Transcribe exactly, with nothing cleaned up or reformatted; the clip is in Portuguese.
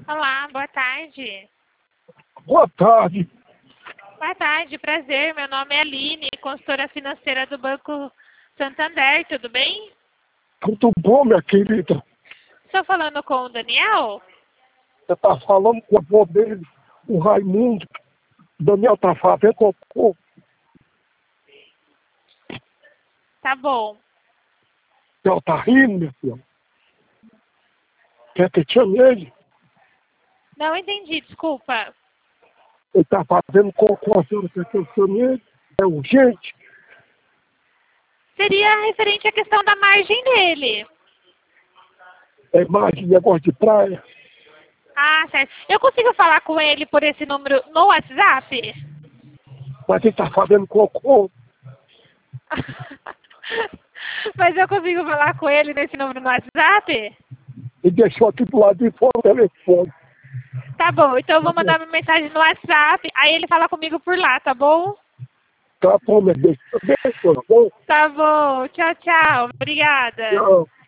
Olá, boa tarde. Boa tarde. Boa tarde, prazer. Meu nome é Aline, consultora financeira do Banco Santander, tudo bem? Tudo bom, minha querida? Estou falando com o Daniel? Você tá falando com o avô dele, o Raimundo. Daniel tá fazendo cocô. Tá bom. Ela tá rindo, meu filho. Quer que eu chame ele? Não entendi, desculpa. Ele tá fazendo cocô, a senhora quer que eu chame ele? É urgente? Seria referente à questão da margem dele. É mais de negócio de praia? Ah, certo. Eu consigo falar com ele por esse número no WhatsApp? Mas ele tá fazendo cocô. Mas eu consigo falar com ele nesse número no WhatsApp? Ele deixou aqui do lado de fora o telefone. Tá bom, então eu Tá vou bom, mandar uma mensagem no WhatsApp, aí ele fala comigo por lá, tá bom? tá bom, meu Deus. Tá bom? Tá bom, tchau, tchau. Obrigada. Tchau.